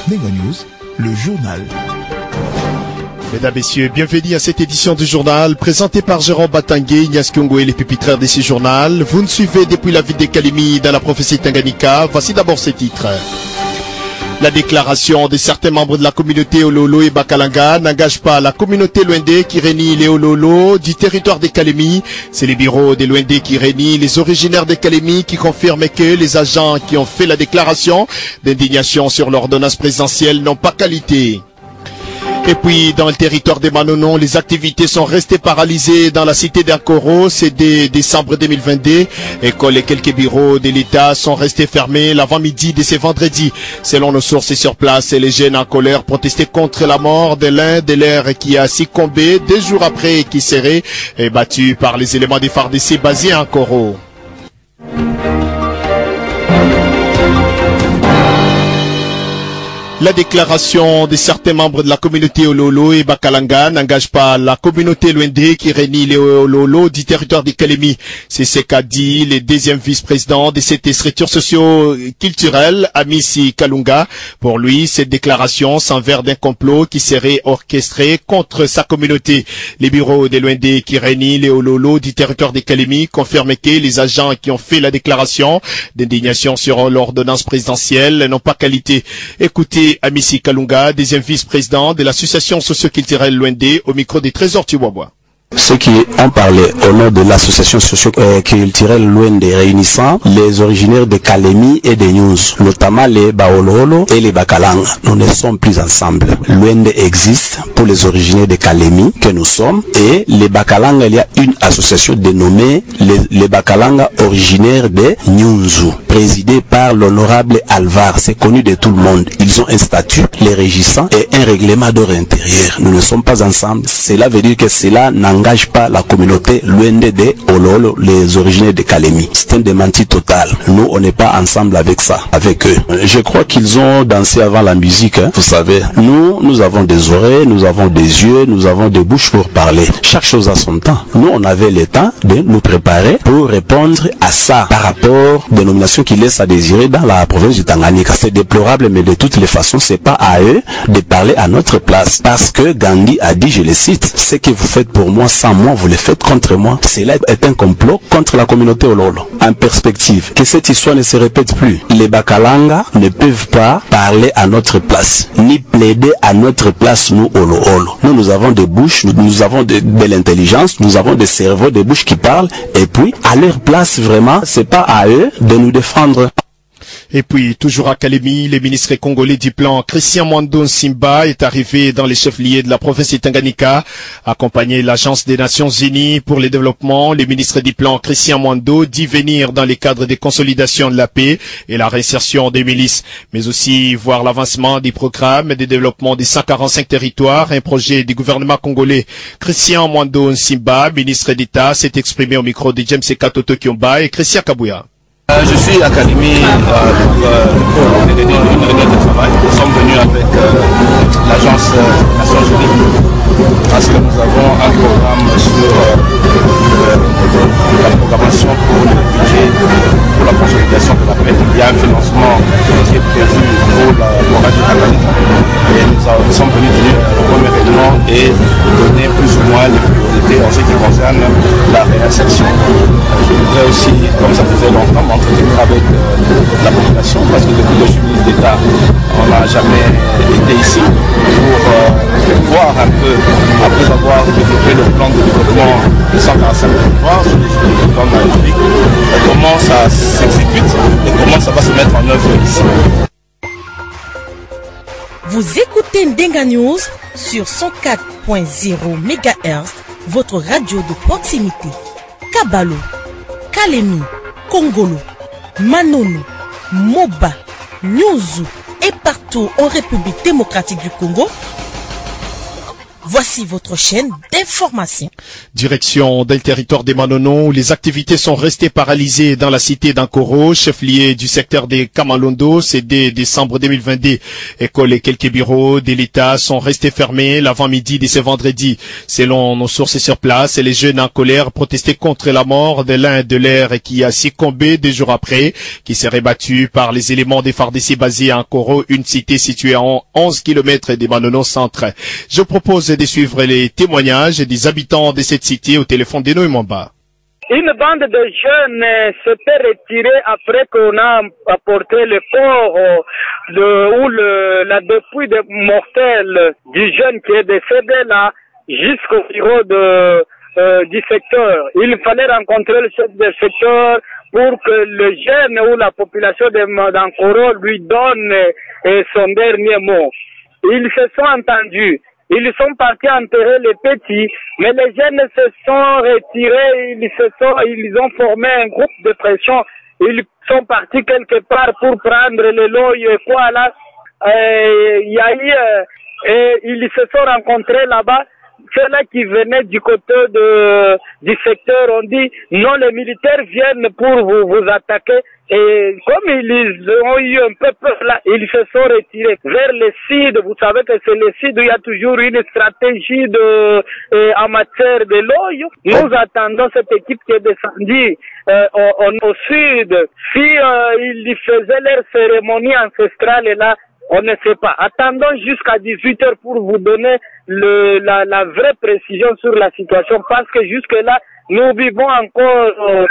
Ndenga News, le journal. Mesdames, Messieurs, bienvenue à cette édition du journal présentée par Jérôme Batangé, Ignace Kyongo et les pupitraires de ce journal. Vous nous suivez depuis la ville de Kalemi dans la prophétie Tanganyika. Voici d'abord ces titres. La déclaration de certains membres de la communauté Ololo et Bakalanga n'engage pas la communauté Luende qui réunit les Ololo du territoire de Kalemi. C'est les bureaux des Luende qui réunit les originaires de Kalemi qui confirment que les agents qui ont fait la déclaration d'indignation sur l'ordonnance présidentielle n'ont pas qualité. Et puis, dans le territoire des Manonon, les activités sont restées paralysées dans la cité d'Akoro. C'est dès décembre 2022. Écoles et quelques bureaux de l'État sont restés fermés l'avant-midi de ce vendredi. Selon nos sources sur place, les jeunes en colère protestaient contre la mort de l'un de leurs qui a succombé 2 jours après qui serait battu par les éléments des FARDC basés à Akoro. La déclaration de certains membres de la communauté Ololo et Bakalanga n'engage pas la communauté Luende qui réunit les Ololo du territoire de Kalemi. C'est ce qu'a dit le deuxième vice-président de cette structure socio-culturelle, Amissi Kalunga. Pour lui, cette déclaration s'envers d'un complot qui serait orchestré contre sa communauté. Les bureaux des Luende qui réunit les Ololo du territoire de Kalemi confirment que les agents qui ont fait la déclaration d'indignation sur l'ordonnance présidentielle n'ont pas qualité. Écoutez Amissi Kalunga, deuxième vice-président de l'association socio-culturelle Luende, au micro des Trésors Tiwabwa. Ceux qui ont parlé au nom de l'association socio-culturelle Luende réunissant les originaires de Kalemi et de Nyunzu, notamment les Baololo et les Bakalanga. Nous ne sommes plus ensemble. Luende existe pour les originaires de Kalemi que nous sommes et les Bakalanga, il y a une association dénommée les Bakalanga originaires de Nyunzu, présidée par l'honorable Alvar. C'est connu de tout le monde. Ils ont un statut, les régissants et un règlement d'ordre intérieur. Nous ne sommes pas ensemble. Cela veut dire que cela n'engage pas la communauté Luende de Ololo, les originaires de Kalemi. C'est un démenti total. Nous, on n'est pas ensemble avec ça, avec eux. Je crois qu'ils ont dansé avant la musique, hein. Vous savez, nous avons des oreilles, nous avons des yeux, nous avons des bouches pour parler. Chaque chose a son temps. Nous, on avait le temps de nous préparer pour répondre à ça par rapport aux dénominations qui laissent à désirer dans la province du Tanganyika. C'est déplorable, mais de toutes les façons, c'est pas à eux de parler à notre place. Parce que Gandhi a dit, je le cite, ce que vous faites pour moi, sans moi, vous le faites contre moi. Cela est un complot contre la communauté Ololo. En perspective, que cette histoire ne se répète plus. Les Bakalanga ne peuvent pas parler à notre place, ni plaider à notre place, nous Ololo. Nous avons des bouches, nous avons de l'intelligence, nous avons des cerveaux, des bouches qui parlent, et puis, à leur place, vraiment, c'est pas à eux de nous défendre. Et puis, toujours à Kalemi, le ministre congolais du plan Christian Mwando Simba est arrivé dans les chefs-lieux de la province de Tanganyika, accompagné de l'Agence des Nations Unies pour le développement. Le ministre du plan Christian Mwando dit venir dans le cadre des consolidations de la paix et la réinsertion des milices, mais aussi voir l'avancement des programmes de développement des 145 territoires, un projet du gouvernement congolais. Christian Mwando Simba, ministre d'État, s'est exprimé au micro de James Katoto Kiomba et Christian Kabouya. Je suis à Kalemi pour une réunion de travail. Nous sommes venus avec l'Agence des Nations Unies parce que nous avons un programme sur la programmation pour le budget pour la consolidation de la paix. Il y a un financement qui est prévu pour la province du Tanganyika et nous sommes venus au premier réunion et donner plus ou moins les priorités en ce qui concerne la réinsertion. Je voudrais aussi, comme ça faisait longtemps, m'entretenir avec la population parce que depuis que je suis ministre d'État, on n'a jamais été ici pour voir un peu, après avoir développé le plan de développement de 145 territoires sur les territoires de la République, comment ça s'exécute et comment ça va se mettre en œuvre ici. Vous écoutez Ndenga News sur 104.0 MHz, votre radio de proximité. Kabalo, Kalemi, Kongolo, Manono, Moba, Nyunzu et partout en République démocratique du Congo. Voici votre chaîne d'information. Direction d'un territoire des Manono où les activités sont restées paralysées dans la cité d'Ankoro, chef-lieu du secteur des Kamalondo. C'est dès décembre 2022. Écoles et quelques bureaux de l'État sont restés fermés l'avant-midi de ce vendredi. Selon nos sources sur place, les jeunes en colère protestaient contre la mort de l'un de leurs qui a succombé 2 jours après, qui serait battu par les éléments des FARDC basés à Ankoro, une cité située à 11 km des Manono centre. Je propose de suivre les témoignages des habitants de cette cité au téléphone de Noimamba. Une bande de jeunes s'était retirée après qu'on a apporté le corps la dépouille mortelle du jeune qui est décédé là jusqu'au bureau du secteur. Il fallait rencontrer le chef du secteur pour que le jeune ou la population d'Ankoro lui donne son dernier mot. Ils se sont entendus. Ils sont partis enterrer les petits, mais les jeunes se sont retirés, ils ont formé un groupe de pression. Ils sont partis quelque part pour prendre le loy et quoi là. Ils se sont rencontrés là-bas. Ceux-là qui venaient du côté du secteur ont dit non, les militaires viennent pour vous attaquer. Et comme ils ont eu un peu peur là, ils se sont retirés vers le sud. Vous savez que c'est le sud où il y a toujours une stratégie en matière de l'eau. Nous attendons cette équipe qui est descendue au sud. Si ils faisaient leur cérémonie ancestrale là, on ne sait pas. Attendons jusqu'à 18h pour vous donner la vraie précision sur la situation, parce que jusque-là, nous vivons encore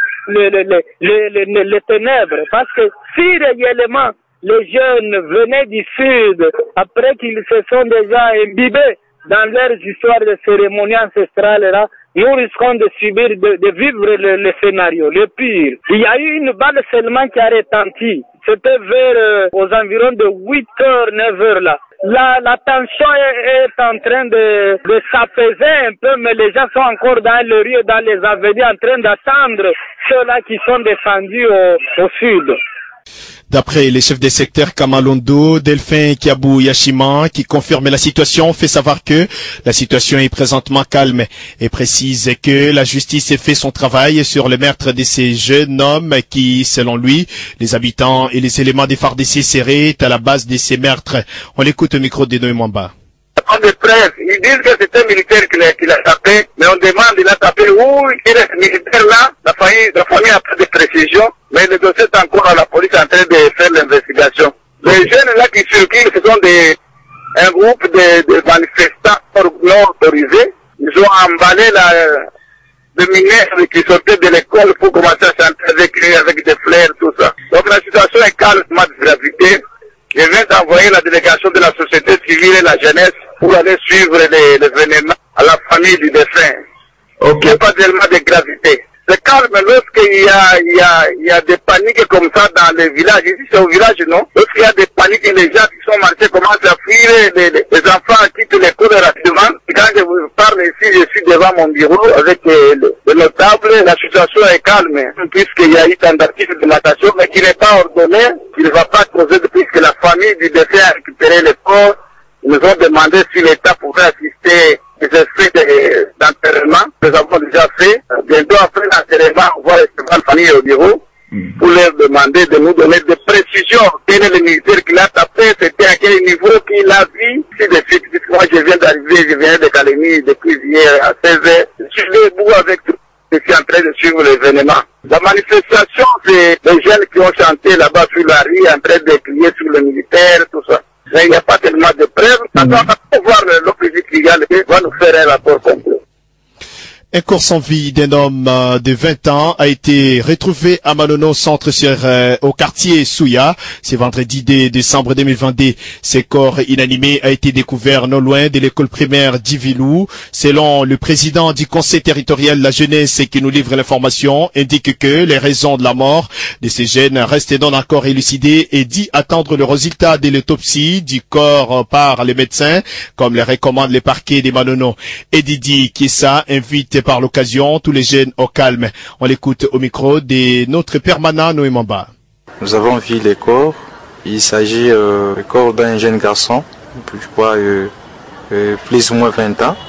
les ténèbres. Parce que si réellement les jeunes venaient du sud, après qu'ils se sont déjà imbibés dans leurs histoires de cérémonies ancestrales, là, nous risquons de subir, de vivre le scénario, le pire. Il y a eu une balle seulement qui a retenti. C'était vers aux environs de 8h, 9h là. La tension est en train de s'apaiser un peu, mais les gens sont encore dans les rues, dans les avenues, en train d'attendre ceux-là qui sont descendus au sud. D'après les chefs des secteurs Kamalondo, Delphin Kiabou Yashima, qui confirme la situation, fait savoir que la situation est présentement calme et précise que la justice a fait son travail sur le meurtre de ces jeunes hommes qui, selon lui, les habitants et les éléments des FARDC seraient à la base de ces meurtres. On l'écoute au micro de Noimamba. De presse, ils disent que c'est un militaire qui l'a tapé, mais on demande, il a tapé où il est militaire là, la famille a pas de précision, mais le dossier est encore à la police en train de faire l'investigation. Les jeunes là qui circulent, ce sont un groupe de manifestants non autorisés, ils ont emballé le ministre qui sortait de l'école pour commencer à chanter avec des fleurs, tout ça. Donc la situation est calme, de gravité. Je viens d'envoyer la délégation de la société civile et la jeunesse pour aller suivre l'événement à la famille du défunt. Il n'y a pas d'élément de gravité. C'est calme lorsqu'il y a des paniques comme ça dans les villages. Ici c'est au village, non? Lorsqu'il y a des paniques et les gens qui sont marchés commencent à fuir, les enfants quittent l'école rapidement. Quand je vous parle ici, je suis devant mon bureau avec les notables. La situation est calme, puisqu'il y a eu tentative de natation, mais qui n'est pas ordonnée, qui ne va pas causer puisque la famille du défunt a récupéré les corps. Ils nous ont demandé si l'État pouvait assister les effets d'enterrement. Nous avons déjà fait. Bientôt après l'enterrement, on va recevoir la famille au bureau pour leur demander de nous donner des précisions. Quel est le militaire qui l'a tapé, c'était à quel niveau qu'il a vu. Si de suite, moi je viens d'arriver, je viens de Calémie depuis hier à 16h. Je suis debout avec tout. Je suis en train de suivre l'événement. La manifestation, c'est les jeunes qui ont chanté là-bas sur la rue, en train de crier sur le militaire, tout ça. Mais il n'y a pas tellement de preuves. On va voir l'opposition qui va nous faire un rapport complet. Un corps sans vie d'un homme de 20 ans a été retrouvé à Manono centre au quartier Souya. C'est vendredi 2 décembre 2022. Ce corps inanimé a été découvert non loin de l'école primaire d'Ivilou. Selon le président du conseil territorial de la jeunesse qui nous livre l'information, indique que les raisons de la mort de ces jeunes restent non encore élucidées et dit attendre le résultat de l'autopsie du corps par les médecins, comme le recommande le parquet de Manono. Et Didi Kissa invite par l'occasion tous les jeunes au calme. On l'écoute au micro de notre permanent Noémamba. Nous avons vu les corps. Il s'agit du corps d'un jeune garçon, je crois plus ou moins 20 ans,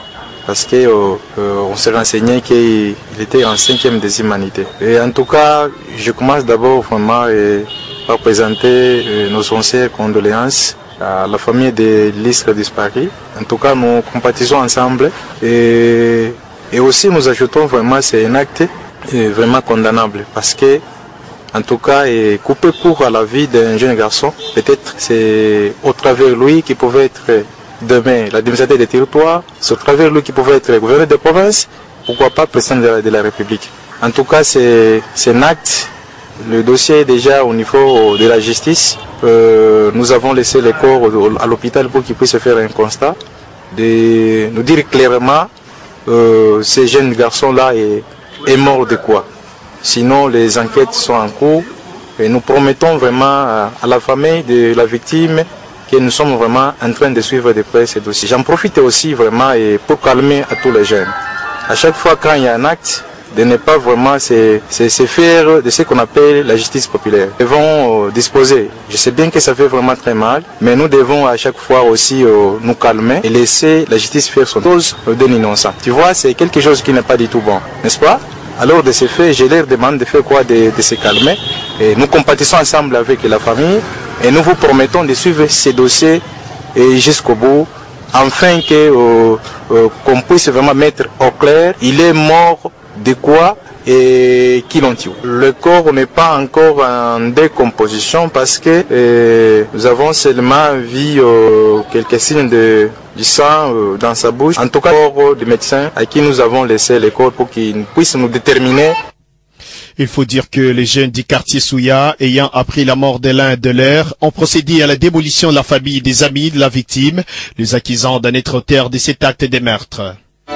parce que on s'est renseigné qu'il était en 5e des humanités. Et en tout cas, je commence d'abord vraiment par présenter nos sincères condoléances à la famille de l'illustre disparu. En tout cas, nous compatissons ensemble et aussi nous ajoutons vraiment c'est un acte vraiment condamnable parce que en tout cas, couper court à la vie d'un jeune garçon, peut-être c'est au travers de lui qui pouvait être demain l'administrateur des territoires, c'est au travers de lui qui pouvait être le gouverneur de province, pourquoi pas président de la République. En tout cas, c'est un acte. Le dossier est déjà au niveau de la justice. Nous avons laissé les corps à l'hôpital pour qu'ils puissent faire un constat, de nous dire clairement ces jeunes garçons-là est mort de quoi. Sinon, les enquêtes sont en cours et nous promettons vraiment à la famille de la victime que nous sommes vraiment en train de suivre de près ces dossiers. J'en profite aussi vraiment pour calmer à tous les jeunes. À chaque fois quand il y a un acte, de ne pas vraiment se faire de ce qu'on appelle la justice populaire. Nous devons disposer. Je sais bien que ça fait vraiment très mal, mais nous devons à chaque fois aussi nous calmer et laisser la justice faire son chose d'un innocent. Tu vois, c'est quelque chose qui n'est pas du tout bon, n'est-ce pas? Alors de ce fait, je leur demande de faire quoi, de se calmer. Et nous compatissons ensemble avec la famille et nous vous promettons de suivre ces dossiers jusqu'au bout, afin qu'on puisse vraiment mettre au clair, il est mort de quoi et qui l'ont tué. Le corps n'est pas encore en décomposition parce que nous avons seulement vu quelques signes du sang dans sa bouche. En tout cas, le corps du médecin à qui nous avons laissé le corps pour qu'il puisse nous déterminer. Il faut dire que les jeunes du quartier Souya, ayant appris la mort de l'un de leurs, ont procédé à la démolition de la famille et des amis de la victime, les accusant d'en être auteurs de cet acte de meurtre.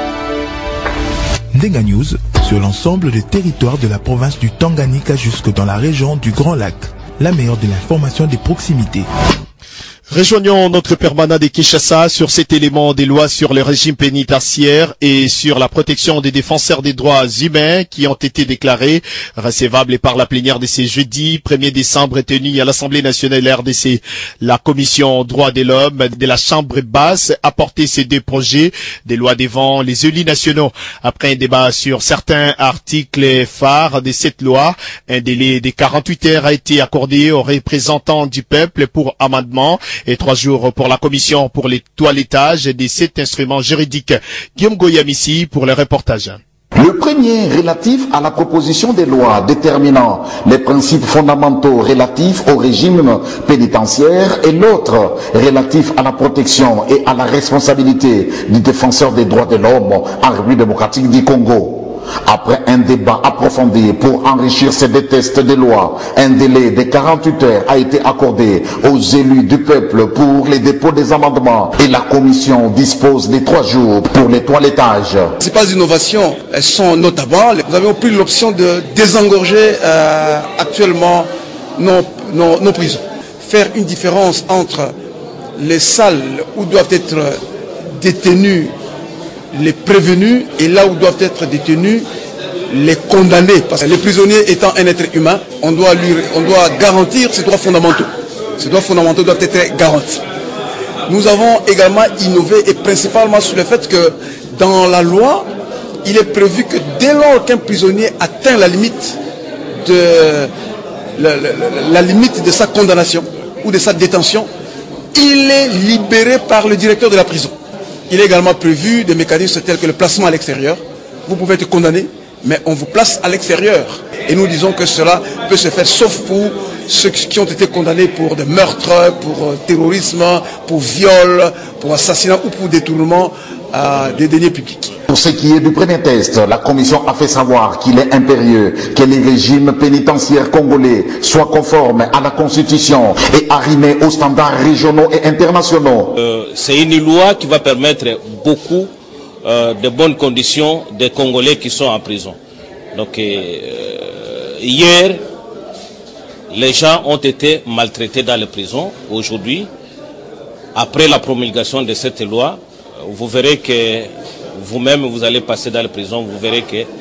Ndenga News sur l'ensemble des territoires de la province du Tanganyika jusque dans la région du Grand Lac. La meilleure de l'information des proximités. Rejoignons notre permanent de Kinshasa sur cet élément des lois sur le régime pénitentiaire et sur la protection des défenseurs des droits humains qui ont été déclarés recevables par la plénière de ce jeudi 1er décembre tenue à l'Assemblée nationale RDC. La commission droits de l'homme de la Chambre basse a porté ces deux projets de loi devant les élus nationaux. Après un débat sur certains articles phares de cette loi, un délai de 48 heures a été accordé aux représentants du peuple pour amendement et 3 jours pour la commission pour les toilettages de cet instrument juridique. Guillaume Goyamissi pour le reportage. Le premier relatif à la proposition de loi déterminant les principes fondamentaux relatifs au régime pénitentiaire et l'autre relatif à la protection et à la responsabilité du défenseur des droits de l'homme en République démocratique du Congo. Après un débat approfondi pour enrichir ces deux textes de loi, un délai de 48 heures a été accordé aux élus du peuple pour les dépôts des amendements et la commission dispose de 3 jours pour les toilettages. Ces pas innovations, elles sont notamment, nous avons pris l'option de désengorger actuellement nos prisons. Faire une différence entre les salles où doivent être détenus les prévenus et là où doivent être détenus les condamnés. Parce que les prisonniers étant un être humain, on doit garantir ses droits fondamentaux. Ces droits fondamentaux doivent être garantis. Nous avons également innové et principalement sur le fait que dans la loi, il est prévu que dès lors qu'un prisonnier atteint la limite de sa condamnation ou de sa détention, il est libéré par le directeur de la prison. Il est également prévu des mécanismes tels que le placement à l'extérieur. Vous pouvez être condamné, mais on vous place à l'extérieur. Et nous disons que cela peut se faire sauf pour ceux qui ont été condamnés pour des meurtres, pour terrorisme, pour viol, pour assassinat ou pour détournement des deniers publics. Pour ce qui est du premier test, la commission a fait savoir qu'il est impérieux que les régimes pénitentiaires congolais soient conformes à la Constitution et arrimés aux standards régionaux et internationaux. C'est une loi qui va permettre beaucoup de bonnes conditions des Congolais qui sont en prison. Donc hier, les gens ont été maltraités dans les prisons. Aujourd'hui, après la promulgation de cette loi, vous verrez que vous-même, vous allez passer dans la prison, vous verrez que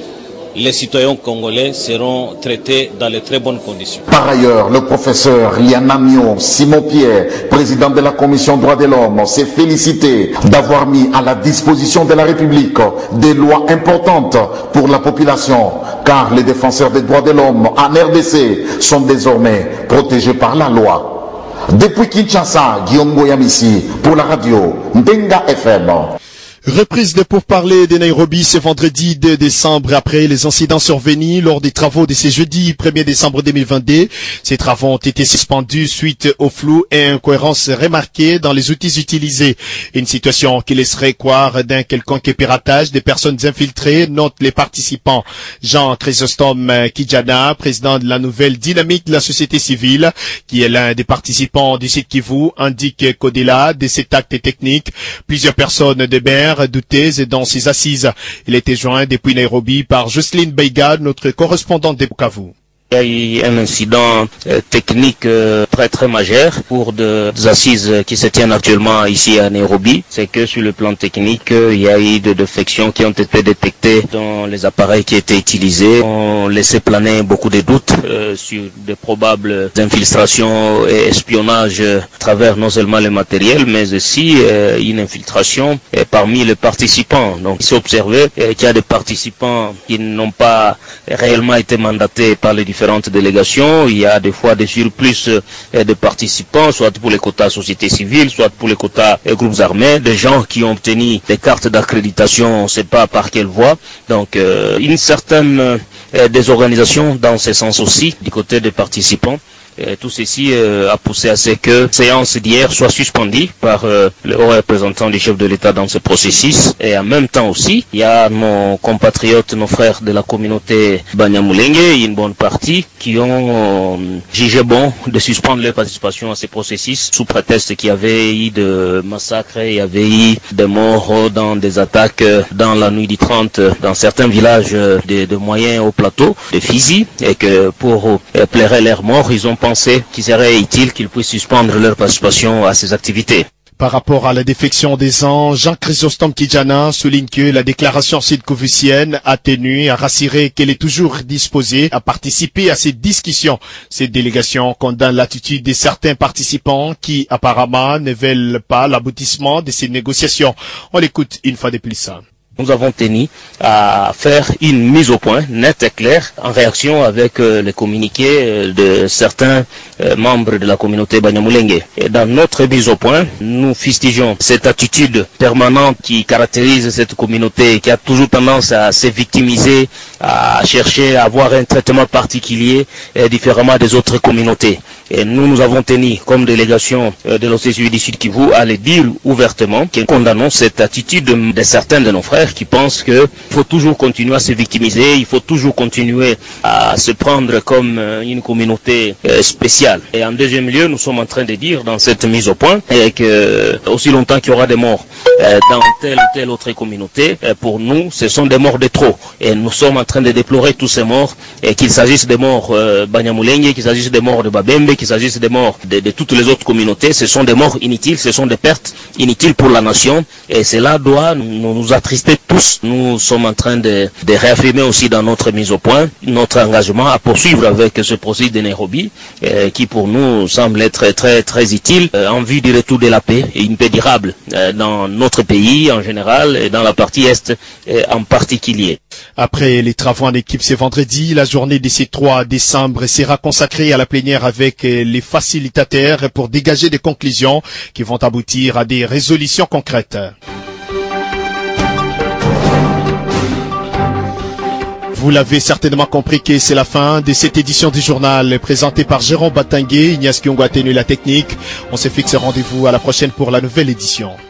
les citoyens congolais seront traités dans les très bonnes conditions. Par ailleurs, le professeur Lianamio Simon-Pierre, président de la Commission droits de l'homme, s'est félicité d'avoir mis à la disposition de la République des lois importantes pour la population, car les défenseurs des droits de l'homme en RDC sont désormais protégés par la loi. Depuis Kinshasa, Guillaume Goyamissi pour la radio Ndenga FM. Reprise de pourparlers de Nairobi ce vendredi 2 décembre après les incidents survenus lors des travaux de ce jeudi 1er décembre 2022. Ces travaux ont été suspendus suite au flou et incohérences remarquées dans les outils utilisés. Une situation qui laisserait croire d'un quelconque piratage des personnes infiltrées, notent les participants. Jean Chrysostome Kijana, président de la nouvelle dynamique de la société civile, qui est l'un des participants du site Kivu, indique qu'au-delà de cet acte technique, plusieurs personnes de Ber douteuses dans ses assises. Il était joint depuis Nairobi par Jocelyne Beiga, notre correspondante de Bukavu. Il y a eu un incident technique très majeur pour des assises qui se tiennent actuellement ici à Nairobi. C'est que sur le plan technique, il y a eu des défections qui ont été détectées dans les appareils qui étaient utilisés. On laissait planer beaucoup de doutes sur de probables infiltrations et espionnages à travers non seulement le matériel, mais aussi une infiltration parmi les participants. Donc il s'est observé qu'il y a des participants qui n'ont pas réellement été mandatés par les différentes délégations. Il y a des fois des surplus de participants, soit pour les quotas société civile, soit pour les quotas groupes armés, des gens qui ont obtenu des cartes d'accréditation, on ne sait pas par quelle voie. Donc une certaine désorganisation dans ce sens aussi du côté des participants. Tout ceci a poussé à ce que la séance d'hier soit suspendue par le haut représentant du chef de l'État dans ce processus. Et en même temps aussi, il y a nos compatriotes, nos frères de la communauté Banyamulenge, une bonne partie, qui ont jugé bon de suspendre leur participation à ce processus sous prétexte qu'il y avait eu de massacres, il y avait eu des morts dans des attaques dans la nuit du 30 dans certains villages de moyens au plateau de Fizi, et que pour plairer leurs morts, ils ont pensé qu'il serait utile qu'ils puissent suspendre leur participation à ces activités. Par rapport à la défection des ans, Jean Chrysostome Kijana souligne que la déclaration sud-kivusienne a tenu à rassurer qu'elle est toujours disposée à participer à ces discussions. Cette délégation condamne l'attitude de certains participants qui apparemment ne veulent pas l'aboutissement de ces négociations. On l'écoute une fois de plus. Nous avons tenu à faire une mise au point nette et claire en réaction avec les communiqués de certains membres de la communauté Banyamulenge. Et dans notre mise au point, nous fustigeons cette attitude permanente qui caractérise cette communauté, qui a toujours tendance à se victimiser, à chercher à avoir un traitement particulier différemment des autres communautés. Et nous avons tenu comme délégation de l'OCCU du Sud Kivu à le dire ouvertement que nous condamnons cette attitude de certains de nos frères qui pensent qu'il faut toujours continuer à se victimiser, il faut toujours continuer à se prendre comme une communauté spéciale. Et en deuxième lieu, nous sommes en train de dire dans cette mise au point que aussi longtemps qu'il y aura des morts dans telle ou telle autre communauté, pour nous, ce sont des morts de trop. Et nous sommes en train de déplorer tous ces morts, et qu'il s'agisse des morts Banyamulenge, qu'il s'agisse des morts de Babembe, qu'il s'agisse des morts de toutes les autres communautés, ce sont des morts inutiles, ce sont des pertes inutiles pour la nation, et cela doit nous attrister tous. Nous sommes en train de réaffirmer aussi dans notre mise au point notre engagement à poursuivre avec ce processus de Nairobi, qui pour nous semble être très utile en vue du retour de la paix et une paix durable dans notre pays en général et dans la partie Est en particulier. Après les travaux en équipe ce vendredi, la journée de ce 3 décembre sera consacrée à la plénière avec les facilitateurs pour dégager des conclusions qui vont aboutir à des résolutions concrètes. Vous l'avez certainement compris que c'est la fin de cette édition du journal présentée par Jérôme Batangué. Ignace Kiongo a tenu la technique. On se fixe rendez-vous à la prochaine pour la nouvelle édition.